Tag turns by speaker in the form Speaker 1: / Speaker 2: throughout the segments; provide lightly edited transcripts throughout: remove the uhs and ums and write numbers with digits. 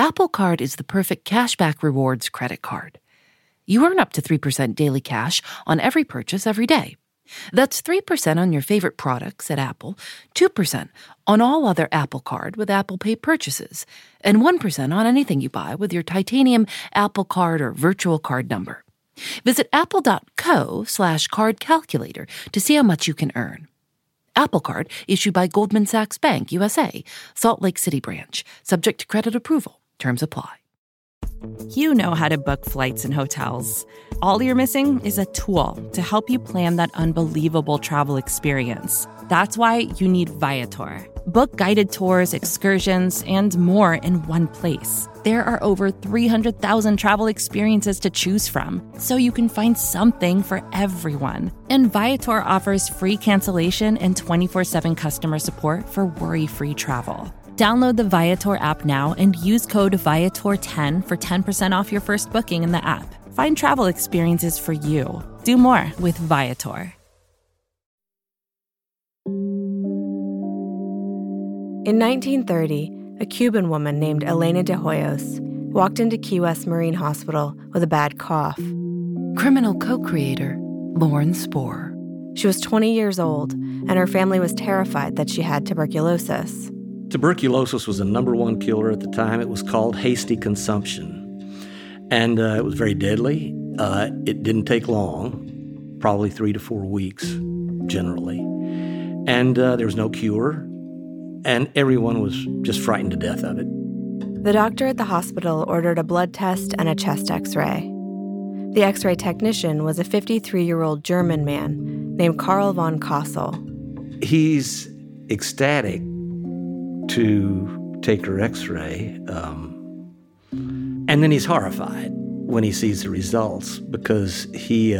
Speaker 1: Apple Card is the perfect cashback rewards credit card. You earn up to 3% daily cash on every purchase every day. That's 3% on your favorite products at Apple, 2% on all other Apple Card with Apple Pay purchases, and 1% on anything you buy with your titanium Apple Card or virtual card number. Visit apple.co/card calculator to see how much you can earn. Apple Card issued by Goldman Sachs Bank, USA, Salt Lake City branch, subject to credit approval. Terms apply.
Speaker 2: You know how to book flights and hotels. All you're missing is a tool to help you plan that unbelievable travel experience. That's why you need Viator. Book guided tours, excursions, and more in one place. There are over 300,000 travel experiences to choose from, so you can find something for everyone. And Viator offers free cancellation and 24/7 customer support for worry-free travel. Download the Viator app now and use code Viator10 for 10% off your first booking in the app. Find travel experiences for you. Do more with Viator.
Speaker 3: In 1930, a Cuban woman named Elena de Hoyos walked into Key West Marine Hospital with a bad cough.
Speaker 1: Criminal co-creator Lauren Spohr.
Speaker 3: She was 20 years old, and her family was terrified that she had tuberculosis.
Speaker 4: Tuberculosis was the number one killer at the time. It was called hasty consumption. And it was very deadly. It didn't take long, probably 3 to 4 weeks, generally. And there was no cure. And everyone was just frightened to death of it.
Speaker 3: The doctor at the hospital ordered a blood test and a chest x-ray. The x-ray technician was a 53-year-old German man named Karl von Kassel.
Speaker 4: He's ecstatic to take her x-ray, and then he's horrified when he sees the results because he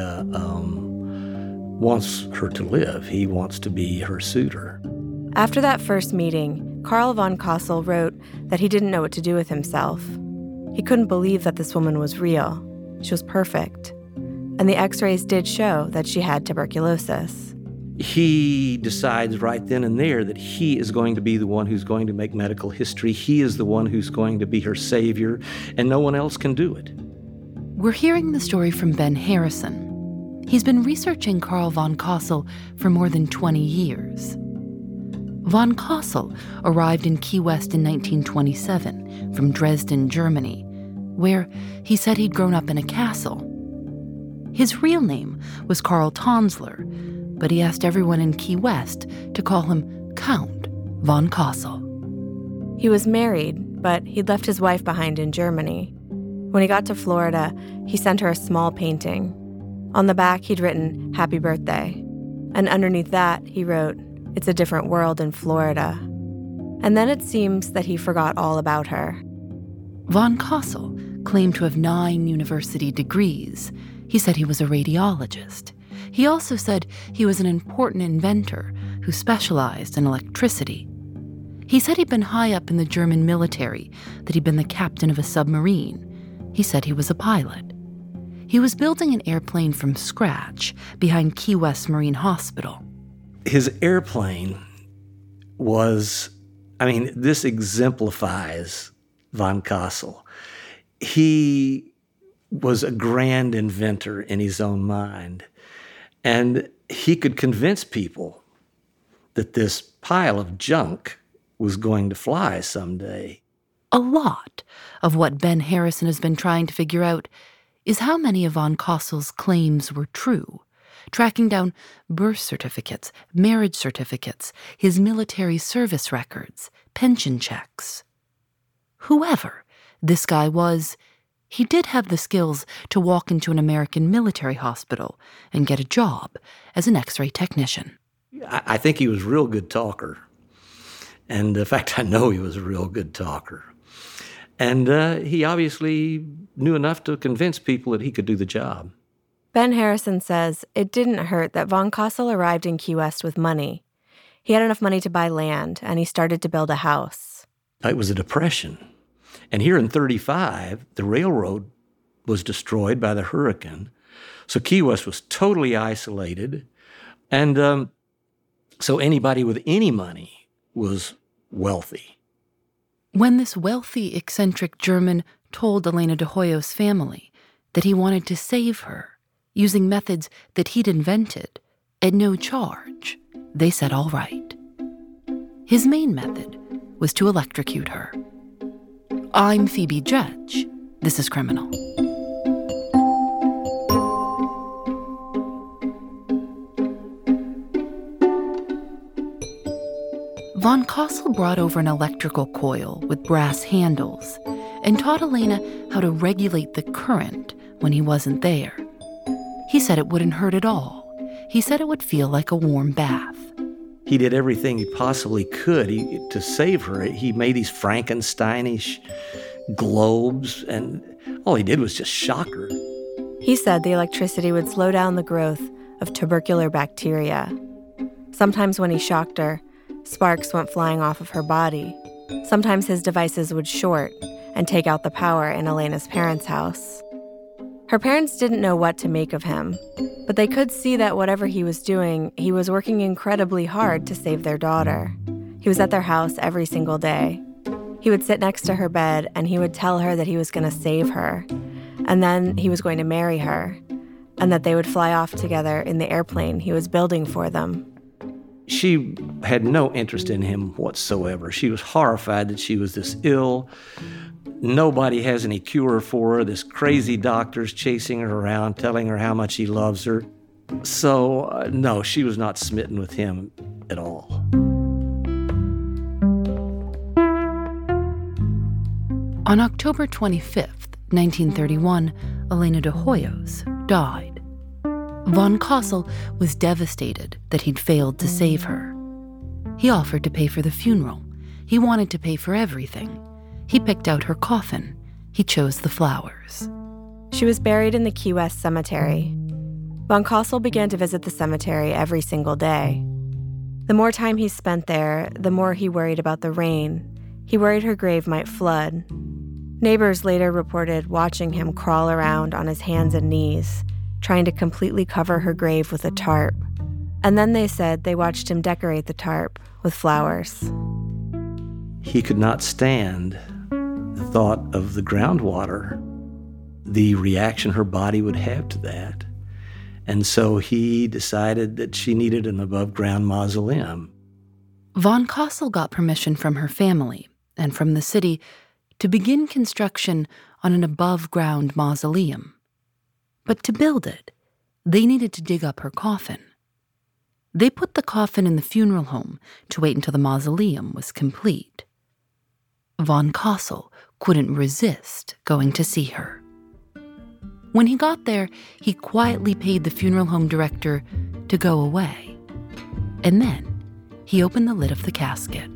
Speaker 4: wants her to live. He wants to be her suitor.
Speaker 3: After that first meeting, Karl von Kassel wrote that he didn't know what to do with himself. He couldn't believe that this woman was real. She was perfect. And the x-rays did show that she had tuberculosis.
Speaker 4: He decides right then and there that he is going to be the one who's going to make medical history. He is the one who's going to be her savior, and no one else can do it.
Speaker 1: We're hearing the story from Ben Harrison. He's been researching Karl von Kassel for more than 20 years. Von Kassel arrived in Key West in 1927 from Dresden, Germany, where he said he'd grown up in a castle. His real name was Karl Tonsler, but he asked everyone in Key West to call him Count von Kassel.
Speaker 3: He was married, but he'd left his wife behind in Germany. When he got to Florida, he sent her a small painting. On the back, he'd written, "Happy Birthday." And underneath that, he wrote, "It's a different world in Florida." And then it seems that he forgot all about her.
Speaker 1: Von Kassel claimed to have 9 university degrees. He said he was a radiologist. He also said he was an important inventor who specialized in electricity. He said he'd been high up in the German military, that he'd been the captain of a submarine. He said he was a pilot. He was building an airplane from scratch behind Key West Marine Hospital.
Speaker 4: His airplane was, this exemplifies von Kassel. He was a grand inventor in his own mind. And he could convince people that this pile of junk was going to fly someday.
Speaker 1: A lot of what Ben Harrison has been trying to figure out is how many of von Kassel's claims were true, tracking down birth certificates, marriage certificates, his military service records, pension checks. Whoever this guy was, he did have the skills to walk into an American military hospital and get a job as an X-ray technician.
Speaker 4: I think he was a real good talker. And in fact, I know he was a real good talker. And he obviously knew enough to convince people that he could do the job.
Speaker 3: Ben Harrison says it didn't hurt that von Kassel arrived in Key West with money. He had enough money to buy land, and he started to build a house.
Speaker 4: It was a depression. And here in 1935, the railroad was destroyed by the hurricane. So Key West was totally isolated. And so anybody with any money was wealthy.
Speaker 1: When this wealthy, eccentric German told Elena de Hoyos' family that he wanted to save her using methods that he'd invented at no charge, they said all right. His main method was to electrocute her. I'm Phoebe Judge. This is Criminal. Von Cosel brought over an electrical coil with brass handles and taught Elena how to regulate the current when he wasn't there. He said it wouldn't hurt at all. He said it would feel like a warm bath.
Speaker 4: He did everything he possibly could to save her. He made these Frankensteinish globes, and all he did was just shock her.
Speaker 3: He said the electricity would slow down the growth of tubercular bacteria. Sometimes when he shocked her, sparks went flying off of her body. Sometimes his devices would short and take out the power in Elena's parents' house. Her parents didn't know what to make of him, but they could see that whatever he was doing, he was working incredibly hard to save their daughter. He was at their house every single day. He would sit next to her bed and he would tell her that he was going to save her, and then he was going to marry her, and that they would fly off together in the airplane he was building for them.
Speaker 4: She had no interest in him whatsoever. She was horrified that she was this ill. Nobody has any cure for her. This crazy doctor's chasing her around, telling her how much he loves her. So, no, she was not smitten with him at all.
Speaker 1: On October 25th, 1931, Elena de Hoyos died. Von Cosel was devastated that he'd failed to save her. He offered to pay for the funeral. He wanted to pay for everything. He picked out her coffin. He chose the flowers.
Speaker 3: She was buried in the Key West Cemetery. Von Cosel began to visit the cemetery every single day. The more time he spent there, the more he worried about the rain. He worried her grave might flood. Neighbors later reported watching him crawl around on his hands and knees, trying to completely cover her grave with a tarp. And then they said they watched him decorate the tarp with flowers.
Speaker 4: He could not stand the thought of the groundwater, the reaction her body would have to that. And so he decided that she needed an above-ground mausoleum.
Speaker 1: Von Cosel got permission from her family and from the city to begin construction on an above-ground mausoleum. But to build it, they needed to dig up her coffin. They put the coffin in the funeral home to wait until the mausoleum was complete. Von Cosel couldn't resist going to see her. When he got there, he quietly paid the funeral home director to go away. And then he opened the lid of the casket.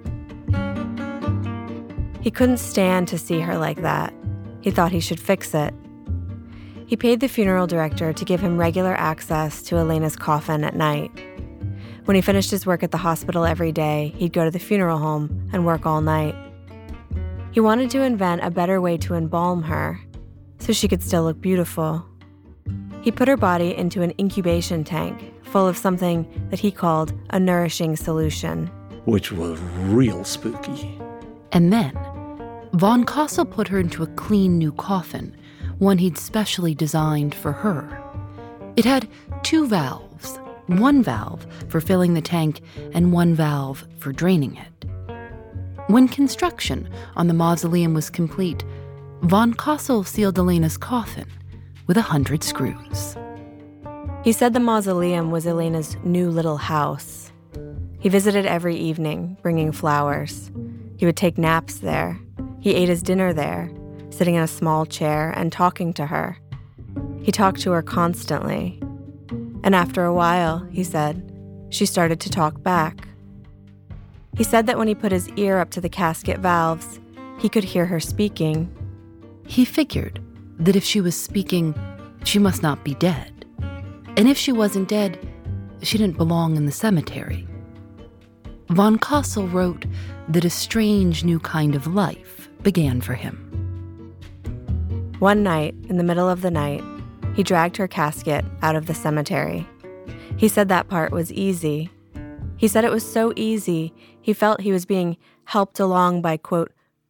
Speaker 3: He couldn't stand to see her like that. He thought he should fix it. He paid the funeral director to give him regular access to Elena's coffin at night. When he finished his work at the hospital every day, he'd go to the funeral home and work all night. He wanted to invent a better way to embalm her, so she could still look beautiful. He put her body into an incubation tank full of something that he called a nourishing solution.
Speaker 4: Which was real spooky.
Speaker 1: And then, Von Cosel put her into a clean new coffin, one he'd specially designed for her. It had 2 valves, one valve for filling the tank and one valve for draining it. When construction on the mausoleum was complete, Von Cosel sealed Elena's coffin with 100 screws.
Speaker 3: He said the mausoleum was Elena's new little house. He visited every evening, bringing flowers. He would take naps there. He ate his dinner there, sitting in a small chair and talking to her. He talked to her constantly. And after a while, he said, she started to talk back. He said that when he put his ear up to the casket valves, he could hear her speaking.
Speaker 1: He figured that if she was speaking, she must not be dead. And if she wasn't dead, she didn't belong in the cemetery. Von Cosel wrote that a strange new kind of life began for him.
Speaker 3: One night, in the middle of the night, he dragged her casket out of the cemetery. He said that part was easy. He said it was so easy, he felt he was being helped along by, quote,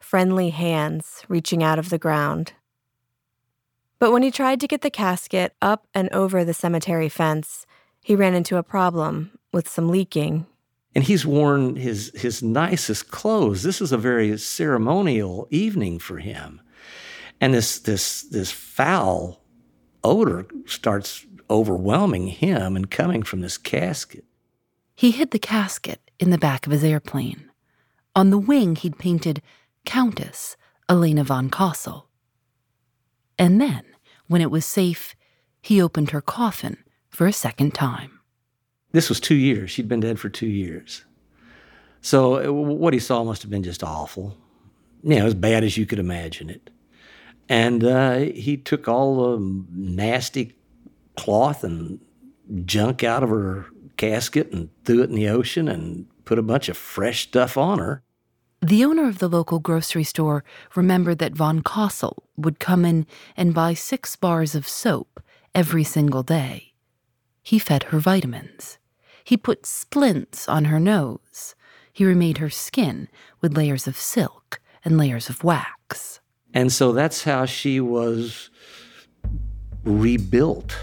Speaker 3: friendly hands reaching out of the ground. But when he tried to get the casket up and over the cemetery fence, he ran into a problem with some leaking.
Speaker 4: And he's worn his nicest clothes. This is a very ceremonial evening for him. And this foul odor starts overwhelming him and coming from this casket.
Speaker 1: He hid the casket in the back of his airplane. On the wing, he'd painted Countess Elena von Kassel. And then, when it was safe, he opened her coffin for a second time.
Speaker 4: This was 2 years. She'd been dead for 2 years. So what he saw must have been just awful. As bad as you could imagine it. And he took all the nasty cloth and junk out of her casket and threw it in the ocean and put a bunch of fresh stuff on her.
Speaker 1: The owner of the local grocery store remembered that von Kassel would come in and buy 6 bars of soap every single day. He fed her vitamins. He put splints on her nose. He remade her skin with layers of silk and layers of wax.
Speaker 4: And so that's how she was rebuilt.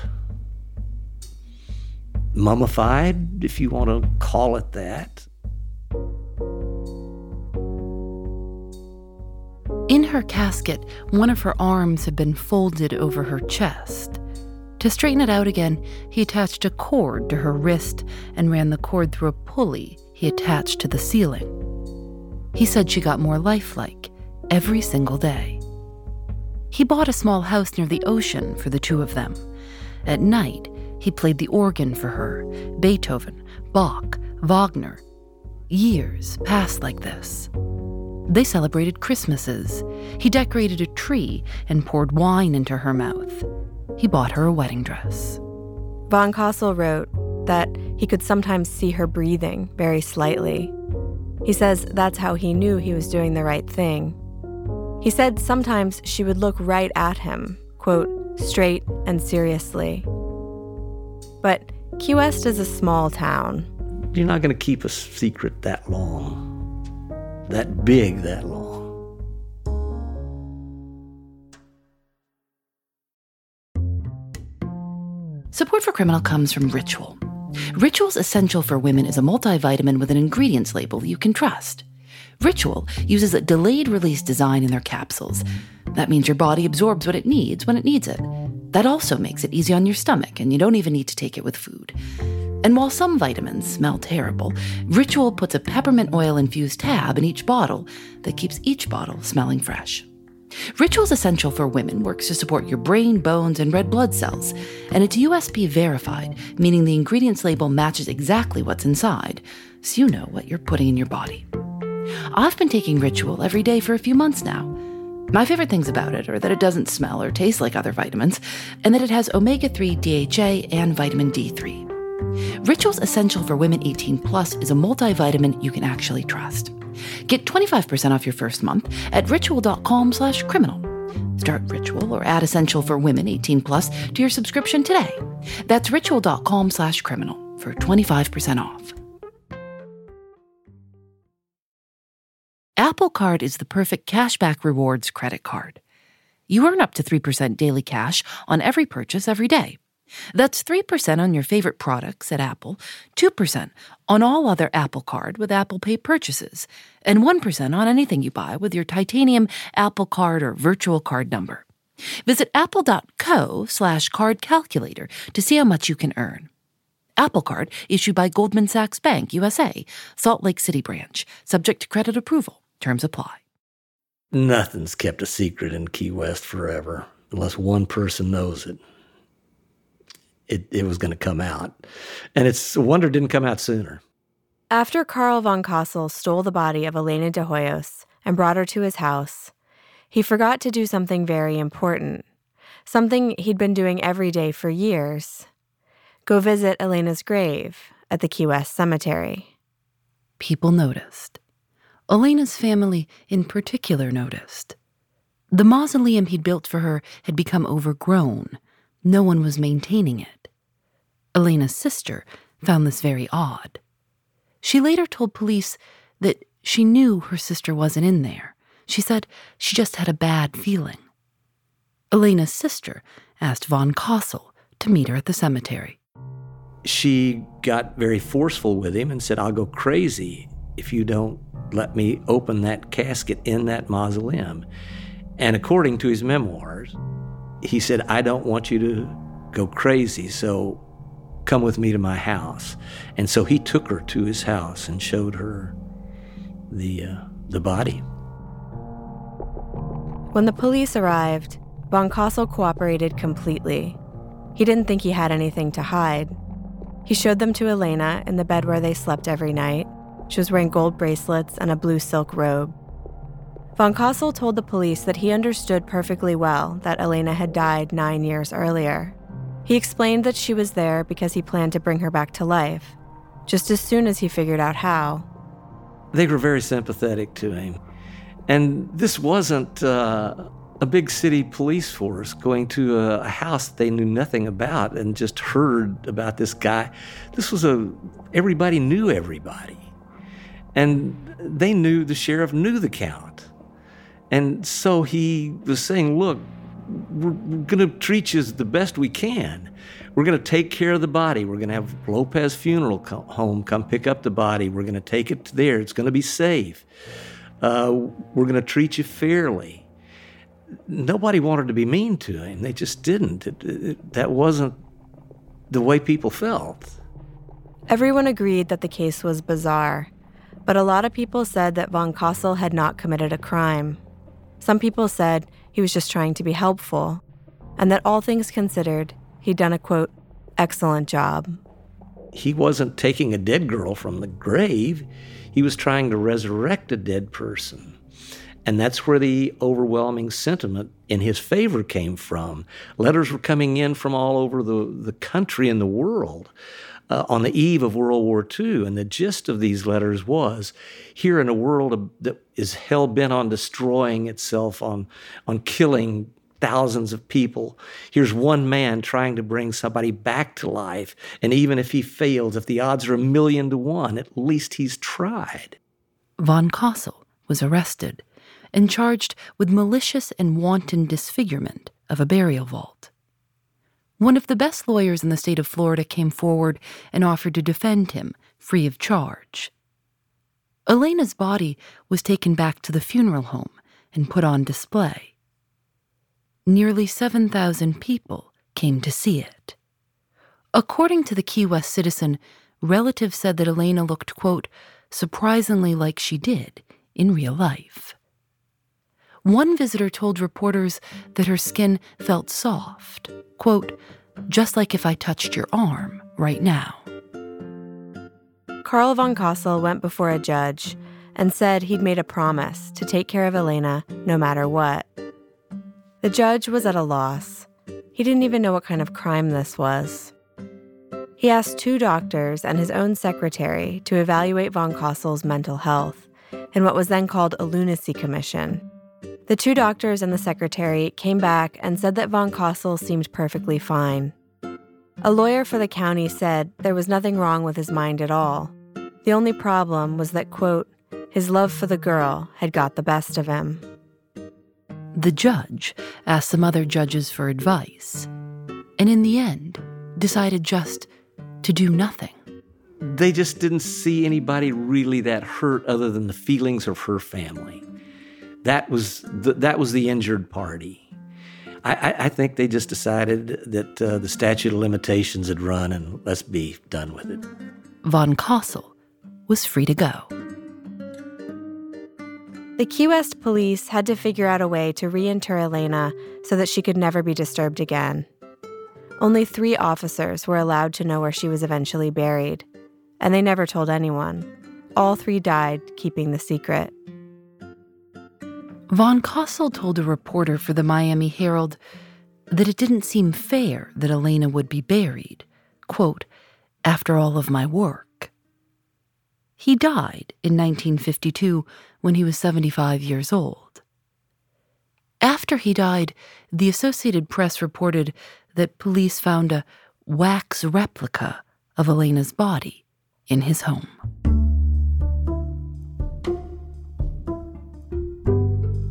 Speaker 4: Mummified, if you want to call it that.
Speaker 1: In her casket, one of her arms had been folded over her chest. To straighten it out again, he attached a cord to her wrist and ran the cord through a pulley he attached to the ceiling. He said she got more lifelike every single day. He bought a small house near the ocean for the two of them. At night, he played the organ for her, Beethoven, Bach, Wagner. Years passed like this. They celebrated Christmases. He decorated a tree and poured wine into her mouth. He bought her a wedding dress.
Speaker 3: Von Kassel wrote that he could sometimes see her breathing very slightly. He says that's how he knew he was doing the right thing. He said sometimes she would look right at him, quote, straight and seriously. But Key West is a small town.
Speaker 4: You're not going to keep a secret that long. That big, that long.
Speaker 1: Support for Criminal comes from Ritual. Ritual's Essential for Women is a multivitamin with an ingredients label you can trust. Ritual uses a delayed-release design in their capsules. That means your body absorbs what it needs when it needs it. That also makes it easy on your stomach, and you don't even need to take it with food. And while some vitamins smell terrible, Ritual puts a peppermint oil-infused tab in each bottle that keeps each bottle smelling fresh. Ritual's Essential for Women works to support your brain, bones, and red blood cells, and it's USP verified, meaning the ingredients label matches exactly what's inside, so you know what you're putting in your body. I've been taking Ritual every day for a few months now. My favorite things about it are that it doesn't smell or taste like other vitamins, and that it has omega-3 DHA and vitamin D3. Ritual's Essential for Women 18 Plus is a multivitamin you can actually trust. Get 25% off your first month at ritual.com/criminal. Start Ritual or add Essential for Women 18 Plus to your subscription today. That's ritual.com/criminal for 25% off. Apple Card is the perfect cashback rewards credit card. You earn up to 3% daily cash on every purchase every day. That's 3% on your favorite products at Apple, 2% on all other Apple Card with Apple Pay purchases, and 1% on anything you buy with your titanium Apple Card or virtual card number. Visit apple.co/card calculator to see how much you can earn. Apple Card issued by Goldman Sachs Bank, USA, Salt Lake City branch, subject to credit approval. Terms apply.
Speaker 4: Nothing's kept a secret in Key West forever, unless one person knows it. It was going to come out. And it's a wonder it didn't come out sooner.
Speaker 3: After Carl von Kassel stole the body of Elena de Hoyos and brought her to his house, he forgot to do something very important, something he'd been doing every day for years. Go visit Elena's grave at the Key West Cemetery.
Speaker 1: People noticed. Elena's family in particular noticed. The mausoleum he'd built for her had become overgrown. No one was maintaining it. Elena's sister found this very odd. She later told police that she knew her sister wasn't in there, She said she just had a bad feeling. Elena's sister asked von Kossel to meet her at the cemetery.
Speaker 4: She got very forceful with him and said, "I'll go crazy if you don't let me open that casket in that mausoleum." And according to his memoirs, he said, "I don't want you to go crazy, so come with me to my house." And so he took her to his house and showed her the body.
Speaker 3: When the police arrived, von Kossel cooperated completely. He didn't think he had anything to hide. He showed them to Elena in the bed where they slept every night. She was wearing gold bracelets and a blue silk robe. Von Kossel told the police that he understood perfectly well that Elena had died 9 years earlier. He explained that she was there because he planned to bring her back to life, just as soon as he figured out how.
Speaker 4: They were very sympathetic to him. And this wasn't a big city police force going to a house they knew nothing about and just heard about this guy. This was everybody knew everybody. And they knew, the sheriff knew the count. And so he was saying, "Look, we're going to treat you the best we can. We're going to take care of the body. We're going to have Lopez Funeral Home come pick up the body. We're going to take it there. It's going to be safe. We're going to treat you fairly." Nobody wanted to be mean to him. They just didn't. That wasn't the way people felt.
Speaker 3: Everyone agreed that the case was bizarre, but a lot of people said that von Kossel had not committed a crime. Some people said he was just trying to be helpful, and that all things considered, he'd done a, quote, excellent job.
Speaker 4: He wasn't taking a dead girl from the grave. He was trying to resurrect a dead person. And that's where the overwhelming sentiment in his favor came from. Letters were coming in from all over the country and the world on the eve of World War II. And the gist of these letters was, here in a world that is hell-bent on destroying itself, on killing thousands of people, here's one man trying to bring somebody back to life. And even if he fails, if the odds are 1,000,000 to 1, at least he's tried.
Speaker 1: Von Kossel was arrested and charged with malicious and wanton disfigurement of a burial vault. One of the best lawyers in the state of Florida came forward and offered to defend him free of charge. Elena's body was taken back to the funeral home and put on display. Nearly 7,000 people came to see it. According to the Key West Citizen, relatives said that Elena looked, quote, surprisingly like she did in real life. One visitor told reporters that her skin felt soft, quote, just like if I touched your arm right now.
Speaker 3: Carl von Kossel went before a judge and said he'd made a promise to take care of Elena no matter what. The judge was at a loss. He didn't even know what kind of crime this was. He asked 2 doctors and his own secretary to evaluate von Kossel's mental health in what was then called a lunacy commission. The 2 doctors and the secretary came back and said that von Kossel seemed perfectly fine. A lawyer for the county said there was nothing wrong with his mind at all. The only problem was that, quote, his love for the girl had got the best of him.
Speaker 1: The judge asked some other judges for advice, and in the end, decided just to do nothing.
Speaker 4: They just didn't see anybody really that hurt other than the feelings of her family. That was the injured party. I think they just decided that the statute of limitations had run and let's be done with it.
Speaker 1: Von Kossel was free to go.
Speaker 3: The Key West police had to figure out a way to reinter Elena so that she could never be disturbed again. Only 3 officers were allowed to know where she was eventually buried, and they never told anyone. All 3 died keeping the secret.
Speaker 1: Von Kossel told a reporter for the Miami Herald that it didn't seem fair that Elena would be buried, quote, after all of my work. He died in 1952 when he was 75 years old. After he died, the Associated Press reported that police found a wax replica of Elena's body in his home.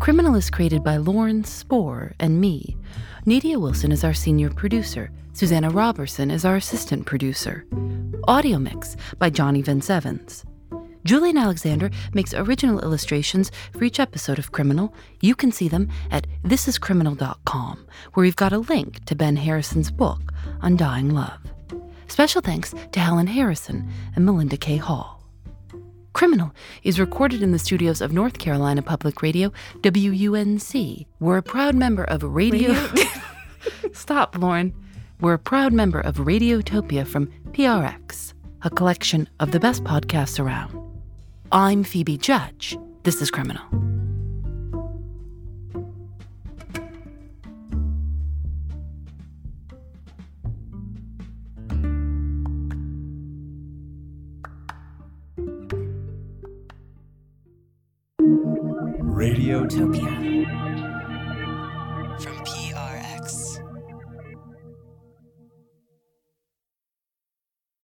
Speaker 1: Criminal is created by Lauren Spohr and me. Nadia Wilson is our senior producer. Susanna Robertson is our assistant producer. Audio mix by Johnny Vince Evans. Julian Alexander makes original illustrations for each episode of Criminal. You can see them at thisiscriminal.com, where we've got a link to Ben Harrison's book, Undying Love. Special thanks to Helen Harrison and Melinda K. Hall. Criminal is recorded in the studios of North Carolina Public Radio, WUNC. We're a proud member of Radio... Stop, Lauren. We're a proud member of Radiotopia from PRX, a collection of the best podcasts around. I'm Phoebe Judge. This is Criminal.
Speaker 5: Radiotopia.